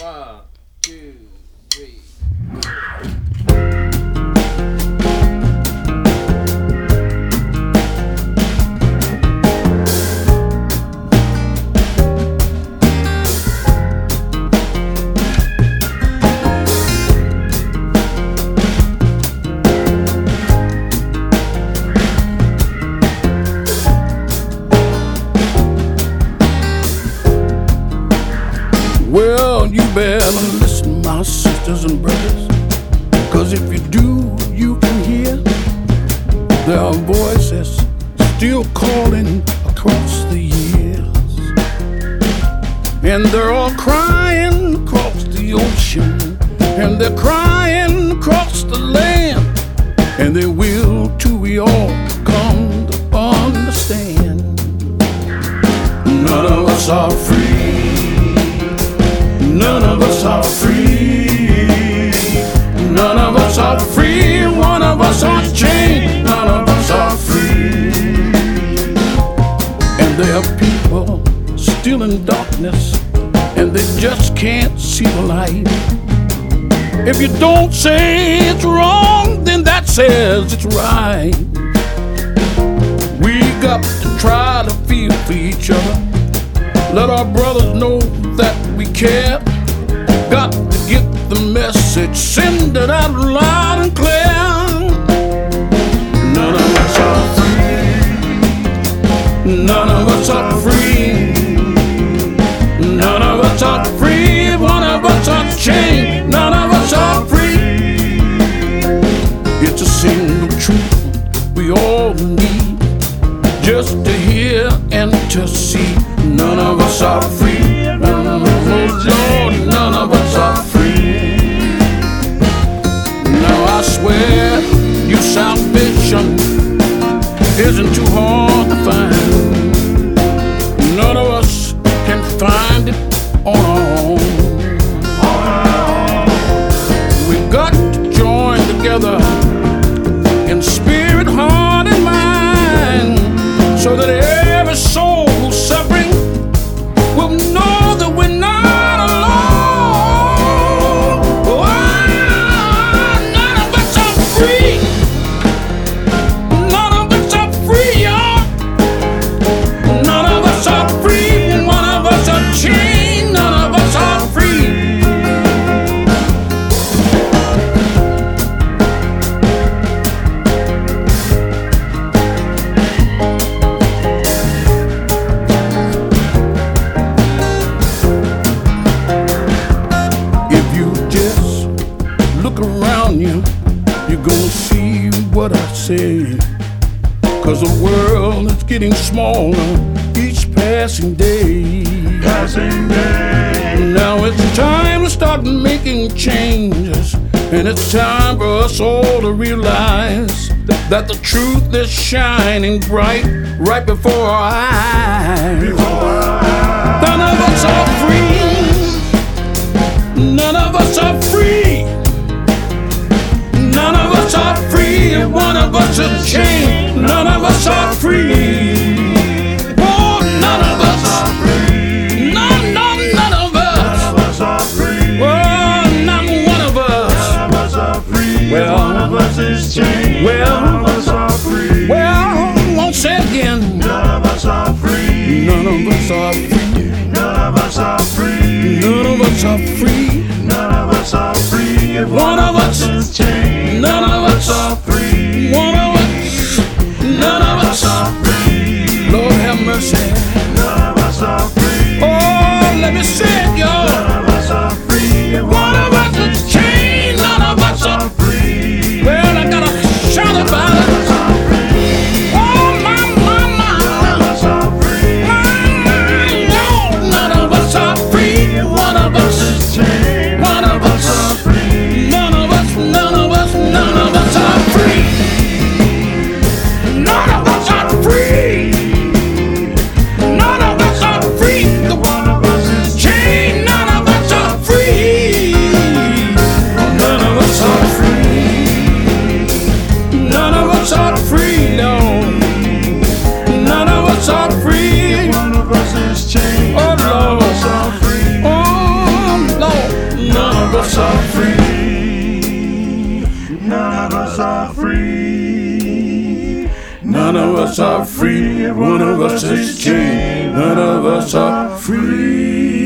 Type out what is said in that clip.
1, 2, 3. Well, you better listen, my sisters and brothers, 'cause if you do, you can hear their voices still calling across the years. And they're all crying across the ocean, and they're crying across the land, and they will till we all come to understand. None of us are free. None of us are free. None of us are free. One of us are chained. None of us are free. And there are people still in darkness, and they just can't see the light. If you don't say it's wrong, then that says it's right. We got to try to feel for each other. Let our brothers know that we care. Got to get the message, send it out loud and clear. None of us are free. None of us are free. None of us are free. One of us are chained. None of us are free. It's a single truth we all need, just to hear and to see. None of us are free. None of us, oh Lord, none of us are free. Now I swear, your salvation isn't too hard to find. None of us can find it on our own. We've got to join together in spirit, heart, and mind, so that every soul suffering will know that we're not alone. Oh, none of us are free. None of us are free, y'all. None of us are free. One of us are chained. None of us are free. Look around you, you're gonna see what I say. 'Cause the world is getting smaller each passing day. Now it's time to start making changes, and it's time for us all to realize that the truth is shining bright right before our eyes. None of us are free. None of us are free. None of us are free. One of us is chained. None of us are free. Oh, none of us are free. None of us. None of us are free. Oh, not one of us. None of us are free. Well, one of us is chained. Well, none of us are free. Well, won't say it again. None of us are free. None of us are free. None of us are free. None of us are free. None of us are free. If one of us is chained, none of us are free. One of us, none of us are free. Lord have mercy. None of us are free. Oh, let me say it, y'all. None of us are free. If one of us is chained, none of us are free. Well, I gotta shout about it. Oh, my. None of us are free. No, none of us are free. One of us is chained. One of us are free. None of us, none of us, none of us are free. None of us are free. us are free. None of us are free. None of us are free. One of us is chained. None of us are free.